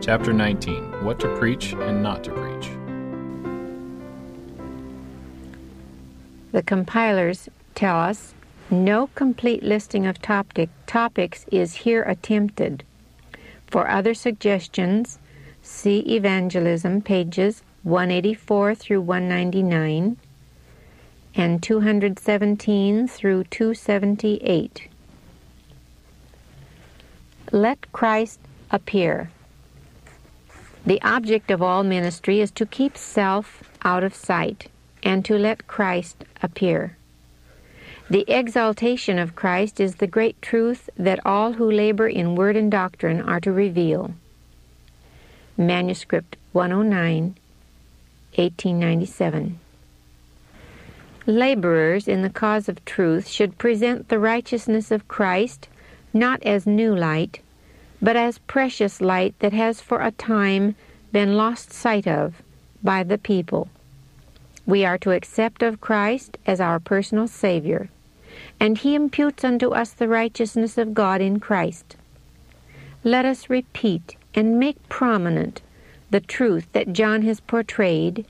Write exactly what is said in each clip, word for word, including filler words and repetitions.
Chapter nineteen, What to Preach and Not to Preach. The compilers tell us no complete listing of topic, topics is here attempted. For other suggestions, see Evangelism, pages one eighty-four through one ninety-nine and two seventeen through two seventy-eight. Let Christ appear. The object of all ministry is to keep self out of sight and to let Christ appear. The exaltation of Christ is the great truth that all who labor in word and doctrine are to reveal. Manuscript one oh nine, eighteen ninety-seven. Laborers in the cause of truth should present the righteousness of Christ not as new light, but as precious light that has for a time been lost sight of by the people. We are to accept of Christ as our personal Savior, and He imputes unto us the righteousness of God in Christ. Let us repeat and make prominent the truth that John has portrayed.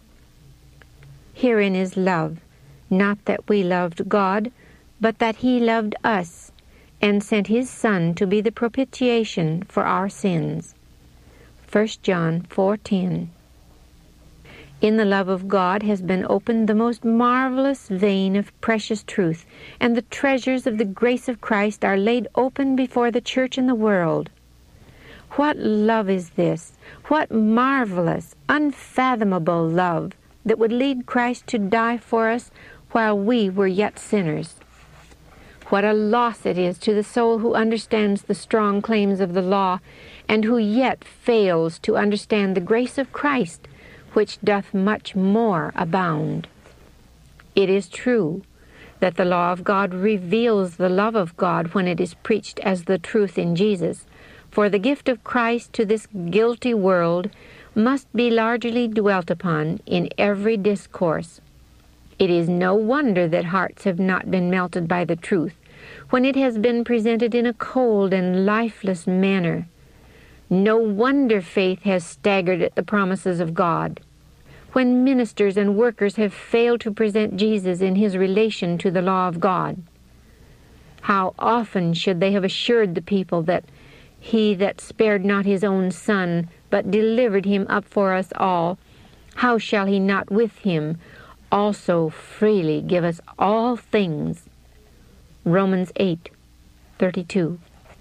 Herein is love, not that we loved God, but that He loved us, and sent His Son to be the propitiation for our sins. First John four ten. In the love of God has been opened the most marvelous vein of precious truth, and the treasures of the grace of Christ are laid open before the church and the world. What love is this? What marvelous, unfathomable love that would lead Christ to die for us while we were yet sinners. What a loss it is to the soul who understands the strong claims of the law, and who yet fails to understand the grace of Christ, which doth much more abound. It is true that the law of God reveals the love of God when it is preached as the truth in Jesus, for the gift of Christ to this guilty world must be largely dwelt upon in every discourse. It is no wonder that hearts have not been melted by the truth when it has been presented in a cold and lifeless manner. No wonder faith has staggered at the promises of God when ministers and workers have failed to present Jesus in His relation to the law of God. How often should they have assured the people that He that spared not His own Son, but delivered Him up for us all, how shall He not with Him also freely give us all things? Romans eight thirty-two.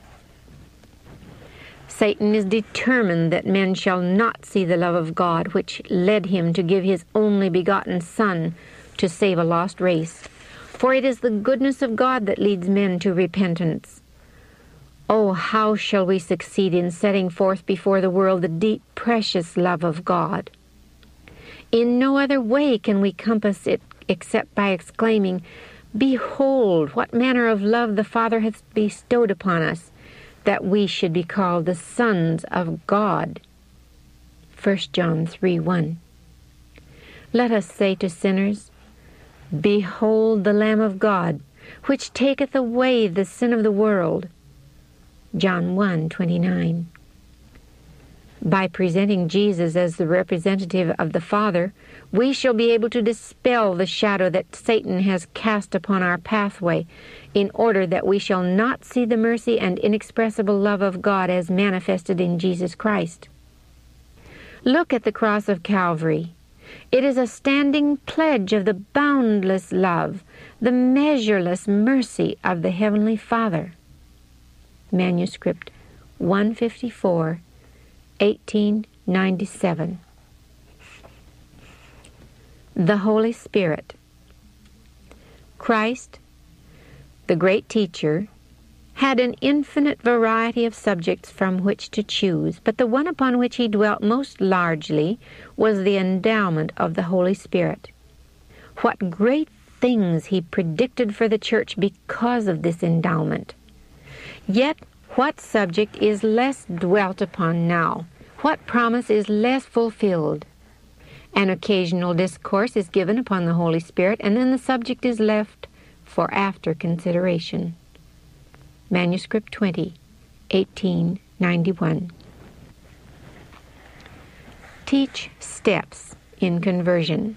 Satan is determined that men shall not see the love of God, which led Him to give His only begotten Son to save a lost race. For it is the goodness of God that leads men to repentance. Oh, how shall we succeed in setting forth before the world the deep, precious love of God? In no other way can we compass it except by exclaiming, "Behold, what manner of love the Father hath bestowed upon us, that we should be called the sons of God." First John three one. Let us say to sinners, "Behold the Lamb of God, which taketh away the sin of the world." John one twenty-nine. By presenting Jesus as the representative of the Father, we shall be able to dispel the shadow that Satan has cast upon our pathway, in order that we shall not see the mercy and inexpressible love of God as manifested in Jesus Christ. Look at the cross of Calvary. It is a standing pledge of the boundless love, the measureless mercy of the Heavenly Father. Manuscript one fifty-four, eighteen ninety-seven. The Holy Spirit. Christ, the great teacher, had an infinite variety of subjects from which to choose, but the one upon which He dwelt most largely was the endowment of the Holy Spirit. What great things He predicted for the church because of this endowment! Yet, what subject is less dwelt upon now? What promise is less fulfilled? An occasional discourse is given upon the Holy Spirit, and then the subject is left for after consideration. Manuscript twenty, eighteen ninety-one. Teach steps in conversion.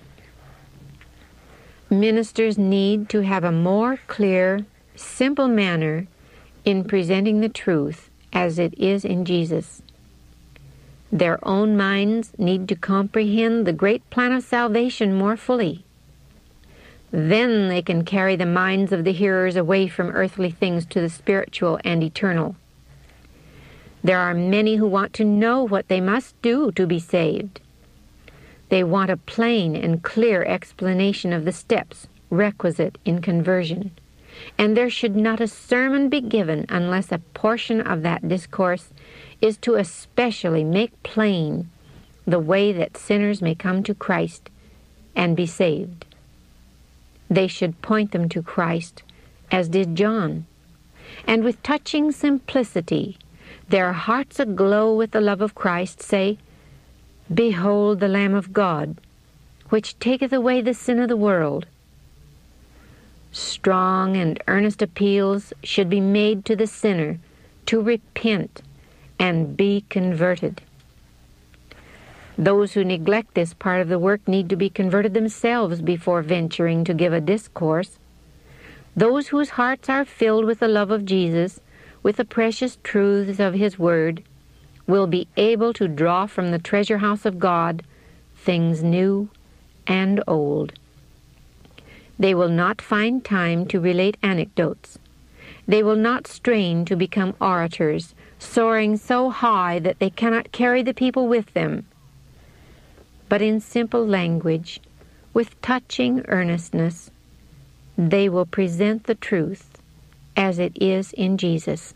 Ministers need to have a more clear, simple manner in presenting the truth as it is in Jesus. Their own minds need to comprehend the great plan of salvation more fully. Then they can carry the minds of the hearers away from earthly things to the spiritual and eternal. There are many who want to know what they must do to be saved. They want a plain and clear explanation of the steps requisite in conversion, and there should not a sermon be given unless a portion of that discourse is to especially make plain the way that sinners may come to Christ and be saved. They should point them to Christ, as did John, and with touching simplicity, their hearts aglow with the love of Christ, say, "Behold the Lamb of God, which taketh away the sin of the world." Strong and earnest appeals should be made to the sinner to repent and be converted. Those who neglect this part of the work need to be converted themselves before venturing to give a discourse. Those whose hearts are filled with the love of Jesus, with the precious truths of His Word, will be able to draw from the treasure house of God things new and old. They will not find time to relate anecdotes. They will not strain to become orators, soaring so high that they cannot carry the people with them. But in simple language, with touching earnestness, they will present the truth as it is in Jesus.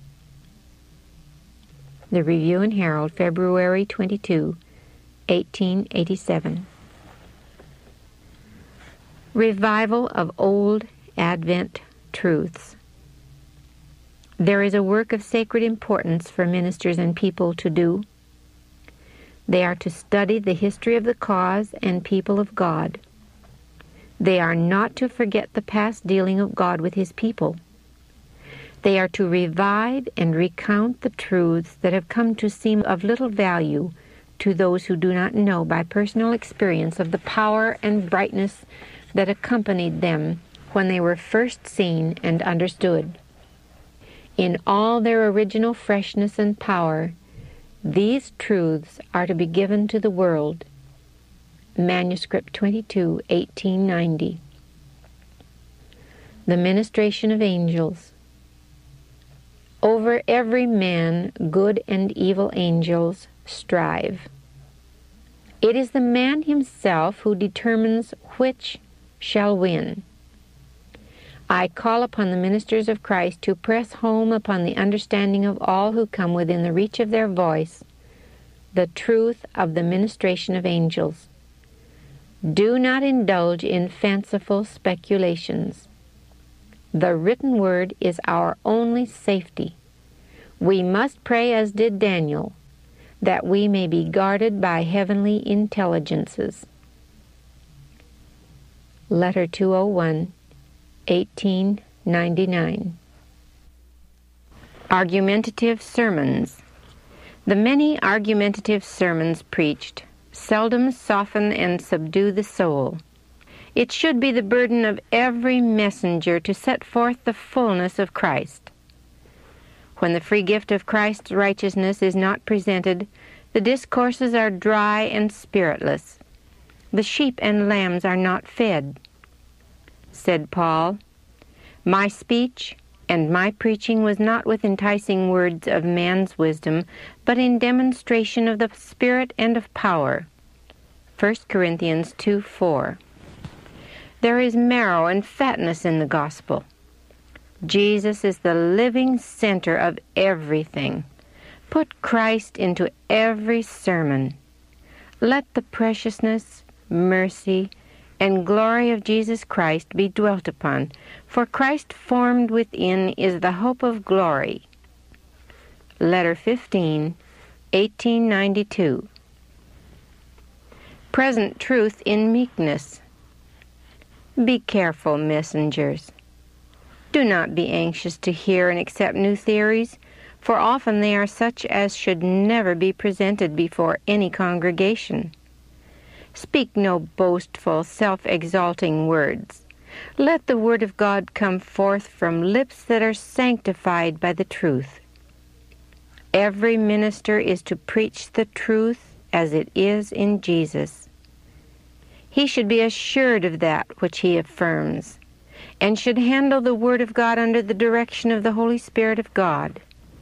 The Review and Herald, February twenty-second, eighteen eighty-seven. Revival of Old Advent Truths. There is a work of sacred importance for ministers and people to do. They are to study the history of the cause and people of God. They are not to forget the past dealing of God with His people. They are to revive and recount the truths that have come to seem of little value to those who do not know by personal experience of the power and brightness that accompanied them when they were first seen and understood. In all their original freshness and power, these truths are to be given to the world. Manuscript twenty-two, eighteen ninety. The Ministration of Angels. Over every man good and evil angels strive. It is the man himself who determines which shall win. I call upon the ministers of Christ to press home upon the understanding of all who come within the reach of their voice the truth of the ministration of angels. Do not indulge in fanciful speculations. The written word is our only safety. We must pray as did Daniel, that we may be guarded by heavenly intelligences. Letter two oh one, eighteen ninety-nine. Argumentative sermons. The many argumentative sermons preached seldom soften and subdue the soul. It should be the burden of every messenger to set forth the fullness of Christ. When the free gift of Christ's righteousness is not presented, the discourses are dry and spiritless. The sheep and lambs are not fed. Said Paul, "My speech and my preaching was not with enticing words of man's wisdom, but in demonstration of the Spirit and of power." First Corinthians two four. There is marrow and fatness in the gospel. Jesus is the living center of everything. Put Christ into every sermon. Let the preciousness, mercy, and glory of Jesus Christ be dwelt upon, for Christ formed within is the hope of glory. Letter fifteen, eighteen ninety-two. Present truth in meekness. Be careful, messengers. Do not be anxious to hear and accept new theories, for often they are such as should never be presented before any congregation. Speak no boastful, self-exalting words. Let the word of God come forth from lips that are sanctified by the truth. Every minister is to preach the truth as it is in Jesus. He should be assured of that which he affirms, and should handle the word of God under the direction of the Holy Spirit of God.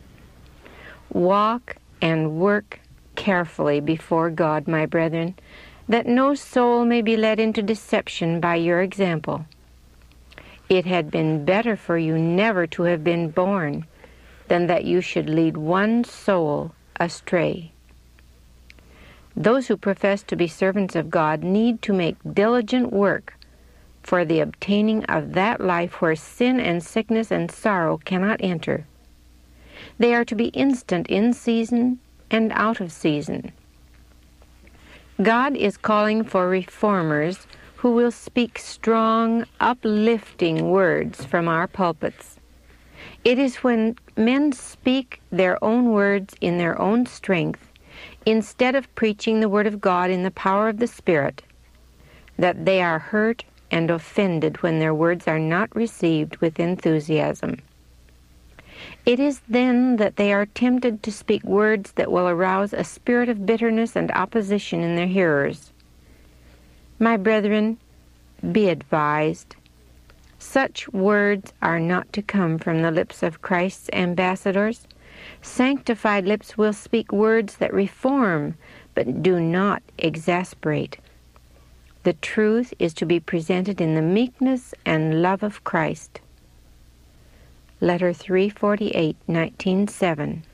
Walk and work carefully before God, my brethren, that no soul may be led into deception by your example. It had been better for you never to have been born than that you should lead one soul astray. Those who profess to be servants of God need to make diligent work for the obtaining of that life where sin and sickness and sorrow cannot enter. They are to be instant in season and out of season. God is calling for reformers who will speak strong, uplifting words from our pulpits. It is when men speak their own words in their own strength, instead of preaching the Word of God in the power of the Spirit, that they are hurt and offended when their words are not received with enthusiasm. It is then that they are tempted to speak words that will arouse a spirit of bitterness and opposition in their hearers. My brethren, be advised. Such words are not to come from the lips of Christ's ambassadors. Sanctified lips will speak words that reform, but do not exasperate. The truth is to be presented in the meekness and love of Christ. Letter three forty-eight, nineteen seven.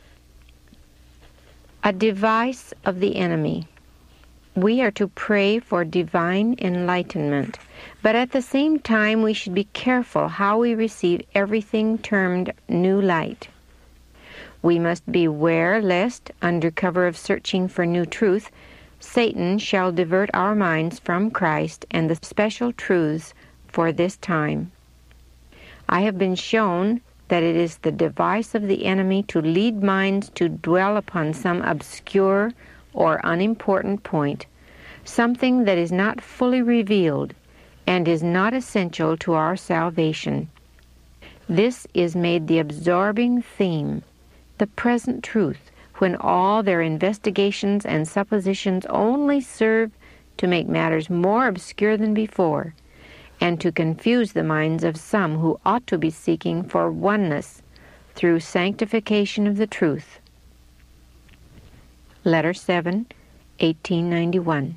A device of the enemy. We are to pray for divine enlightenment, but at the same time we should be careful how we receive everything termed new light. We must beware lest, under cover of searching for new truth, Satan shall divert our minds from Christ and the special truths for this time. I have been shown that it is the device of the enemy to lead minds to dwell upon some obscure or unimportant point, something that is not fully revealed and is not essential to our salvation. This is made the absorbing theme, the present truth, when all their investigations and suppositions only serve to make matters more obscure than before, and to confuse the minds of some who ought to be seeking for oneness through sanctification of the truth. Letter seven, eighteen ninety-one.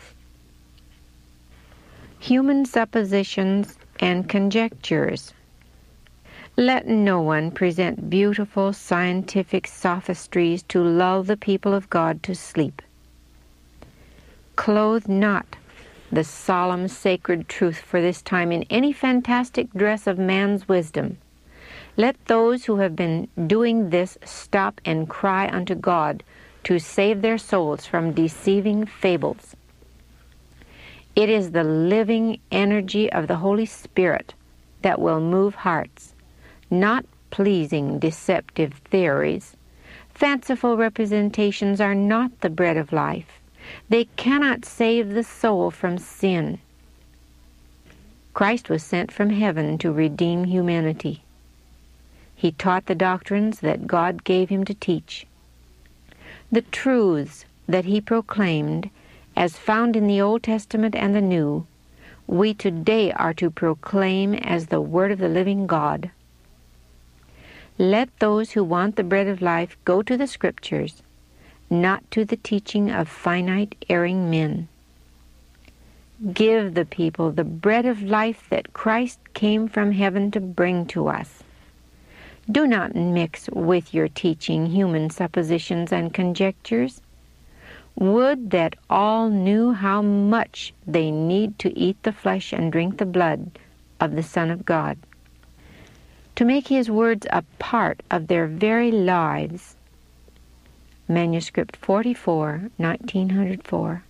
Human suppositions and conjectures. Let no one present beautiful scientific sophistries to lull the people of God to sleep. Clothe not the solemn sacred truth for this time in any fantastic dress of man's wisdom. Let those who have been doing this stop and cry unto God to save their souls from deceiving fables. It is the living energy of the Holy Spirit that will move hearts, not pleasing deceptive theories. Fanciful representations are not the bread of life. They cannot save the soul from sin. Christ was sent from heaven to redeem humanity. He taught the doctrines that God gave him to teach. The truths that he proclaimed, as found in the Old Testament and the New, we today are to proclaim as the Word of the living God. Let those who want the bread of life go to the Scriptures, not to the teaching of finite, erring men. Give the people the bread of life that Christ came from heaven to bring to us. Do not mix with your teaching human suppositions and conjectures. Would that all knew how much they need to eat the flesh and drink the blood of the Son of God, to make his words a part of their very lives. Manuscript forty-four, nineteen oh four.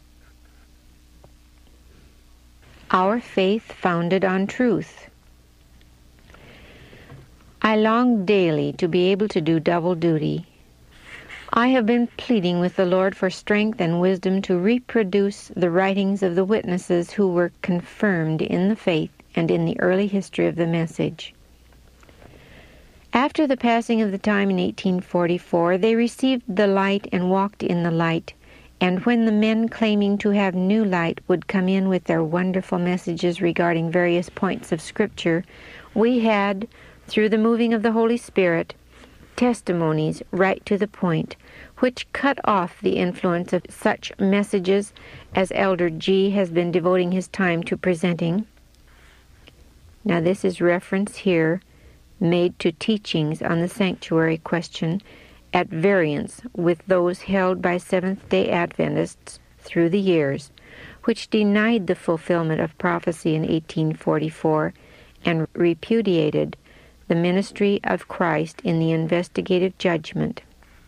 Our faith founded on truth. I long daily to be able to do double duty. I have been pleading with the Lord for strength and wisdom to reproduce the writings of the witnesses who were confirmed in the faith and in the early history of the message. After the passing of the time in eighteen forty-four, they received the light and walked in the light, and when the men claiming to have new light would come in with their wonderful messages regarding various points of Scripture, we had, through the moving of the Holy Spirit, testimonies right to the point, which cut off the influence of such messages as Elder G. has been devoting his time to presenting. Now this is reference here made to teachings on the sanctuary question at variance with those held by Seventh-day Adventists through the years, which denied the fulfillment of prophecy in eighteen forty-four and repudiated the ministry of Christ in the investigative judgment.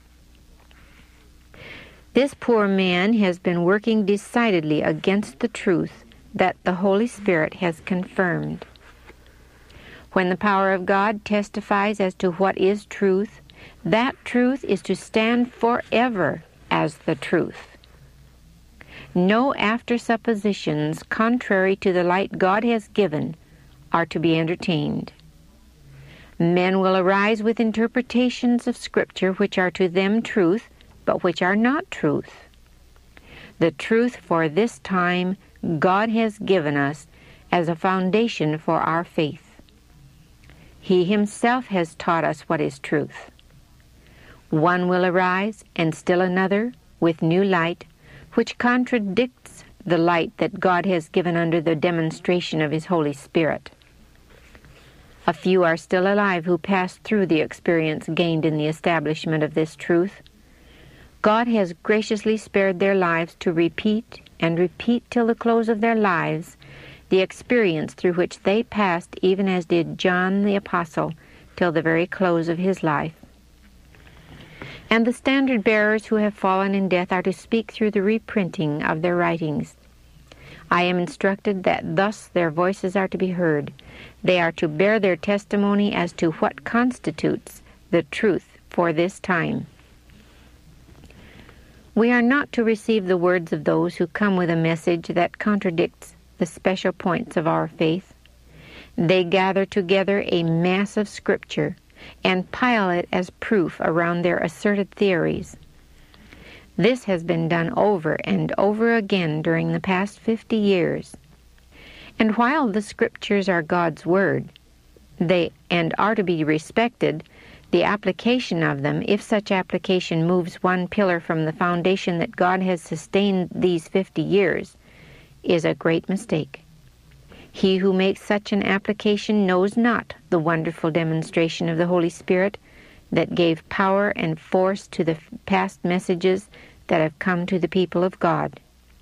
This poor man has been working decidedly against the truth that the Holy Spirit has confirmed. When the power of God testifies as to what is truth, that truth is to stand forever as the truth. No after suppositions contrary to the light God has given are to be entertained. Men will arise with interpretations of Scripture which are to them truth, but which are not truth. The truth for this time God has given us as a foundation for our faith. He himself has taught us what is truth. One will arise, and still another, with new light, which contradicts the light that God has given under the demonstration of his Holy Spirit. A few are still alive who passed through the experience gained in the establishment of this truth. God has graciously spared their lives to repeat and repeat till the close of their lives the experience through which they passed, even as did John the Apostle, till the very close of his life. And the standard bearers who have fallen in death are to speak through the reprinting of their writings. I am instructed that thus their voices are to be heard. They are to bear their testimony as to what constitutes the truth for this time. We are not to receive the words of those who come with a message that contradicts the special points of our faith. They gather together a mass of Scripture and pile it as proof around their asserted theories. This has been done over and over again during the past fifty years. And while the Scriptures are God's Word, they and are to be respected, the application of them, if such application moves one pillar from the foundation that God has sustained these fifty years, is a great mistake. He who makes such an application knows not the wonderful demonstration of the Holy Spirit that gave power and force to the past messages that have come to the people of God.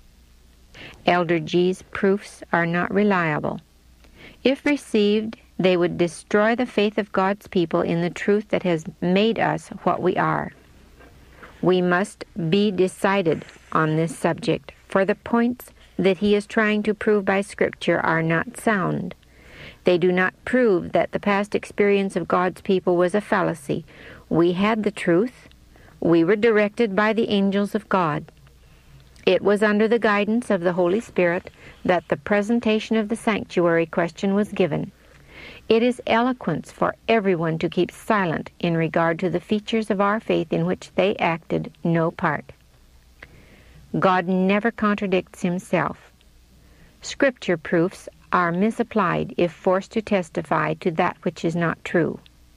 Elder G's proofs are not reliable. If received, they would destroy the faith of God's people in the truth that has made us what we are. We must be decided on this subject, for the points that he is trying to prove by Scripture are not sound. They do not prove that the past experience of God's people was a fallacy. We had the truth. We were directed by the angels of God. It was under the guidance of the Holy Spirit that the presentation of the sanctuary question was given. It is eloquence for everyone to keep silent in regard to the features of our faith in which they acted no part. God never contradicts himself. Scripture proofs are misapplied if forced to testify to that which is not true.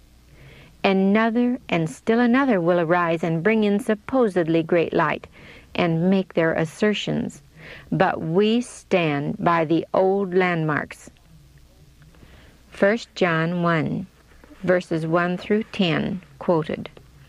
Another and still another will arise and bring in supposedly great light and make their assertions, but we stand by the old landmarks. First John one, verses one through ten, quoted.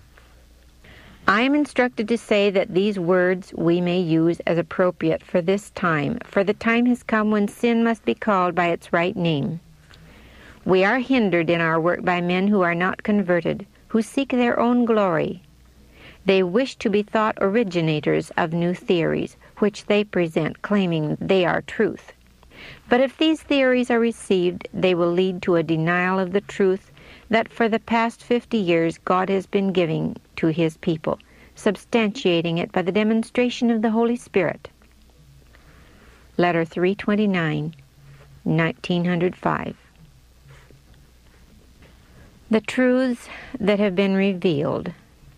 I am instructed to say that these words we may use as appropriate for this time, for the time has come when sin must be called by its right name. We are hindered in our work by men who are not converted, who seek their own glory. They wish to be thought originators of new theories, which they present, claiming they are truth. But if these theories are received, they will lead to a denial of the truth that for the past fifty years God has been giving to His people, substantiating it by the demonstration of the Holy Spirit. Letter three twenty-nine, nineteen oh five. The truths that have been revealed.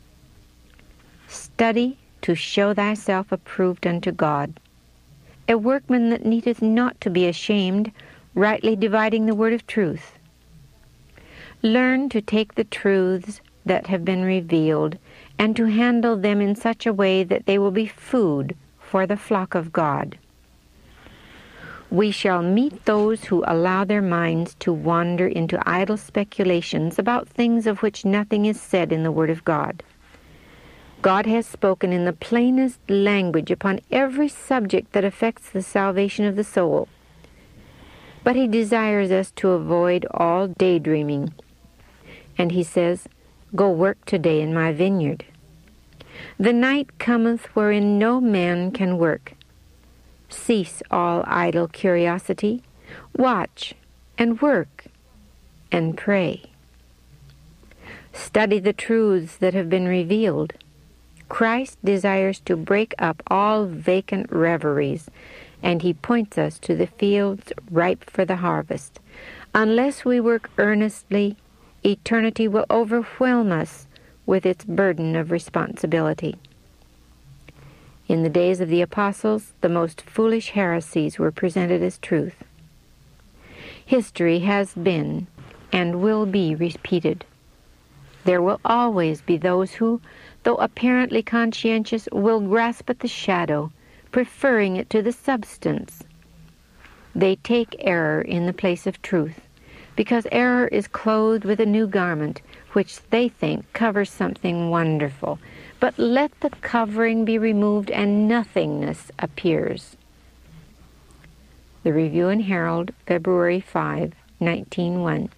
Study to show thyself approved unto God, a workman that needeth not to be ashamed, rightly dividing the word of truth. Learn to take the truths that have been revealed and to handle them in such a way that they will be food for the flock of God. We shall meet those who allow their minds to wander into idle speculations about things of which nothing is said in the Word of God. God has spoken in the plainest language upon every subject that affects the salvation of the soul. But He desires us to avoid all daydreaming. And He says, "Go work today in my vineyard. The night cometh wherein no man can work. Cease all idle curiosity. Watch and work and pray." Study the truths that have been revealed. Christ desires to break up all vacant reveries, and He points us to the fields ripe for the harvest. Unless we work earnestly, eternity will overwhelm us with its burden of responsibility. In the days of the apostles, the most foolish heresies were presented as truth. History has been and will be repeated. There will always be those who, though apparently conscientious, will grasp at the shadow, preferring it to the substance. They take error in the place of truth, because error is clothed with a new garment, which they think covers something wonderful. But let the covering be removed and nothingness appears. The Review and Herald, February fifth, nineteen oh one.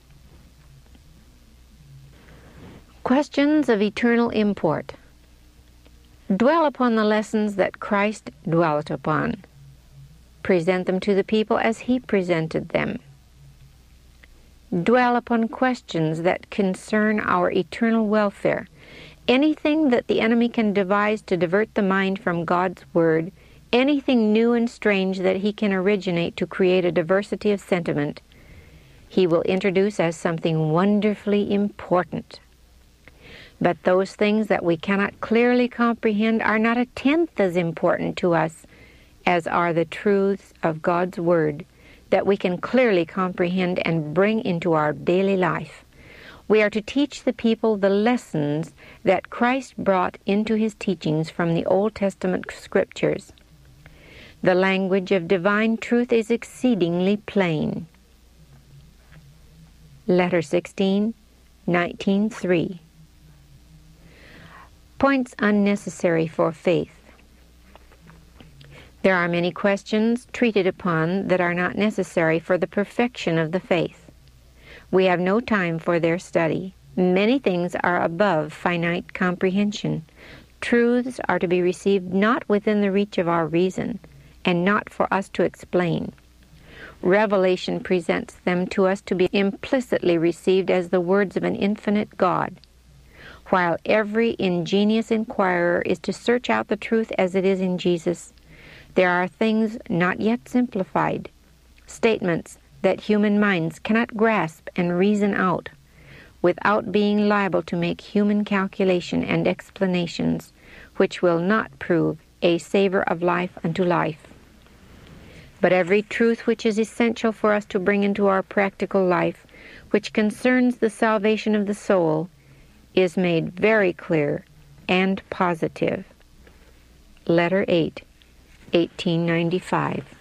Questions of eternal import. Dwell upon the lessons that Christ dwelt upon. Present them to the people as He presented them. Dwell upon questions that concern our eternal welfare. Anything that the enemy can devise to divert the mind from God's Word, anything new and strange that he can originate to create a diversity of sentiment, he will introduce as something wonderfully important. But those things that we cannot clearly comprehend are not a tenth as important to us as are the truths of God's Word that we can clearly comprehend and bring into our daily life. We are to teach the people the lessons that Christ brought into His teachings from the Old Testament Scriptures. The language of divine truth is exceedingly plain. Letter sixteen, nineteen three. Points unnecessary for faith. There are many questions treated upon that are not necessary for the perfection of the faith. We have no time for their study. Many things are above finite comprehension. Truths are to be received not within the reach of our reason, and not for us to explain. Revelation presents them to us to be implicitly received as the words of an infinite God, while every ingenious inquirer is to search out the truth as it is in Jesus. There are things not yet simplified, statements that human minds cannot grasp and reason out, without being liable to make human calculation and explanations, which will not prove a savor of life unto life. But every truth which is essential for us to bring into our practical life, which concerns the salvation of the soul, is made very clear and positive. Letter eight, eighteen ninety-five.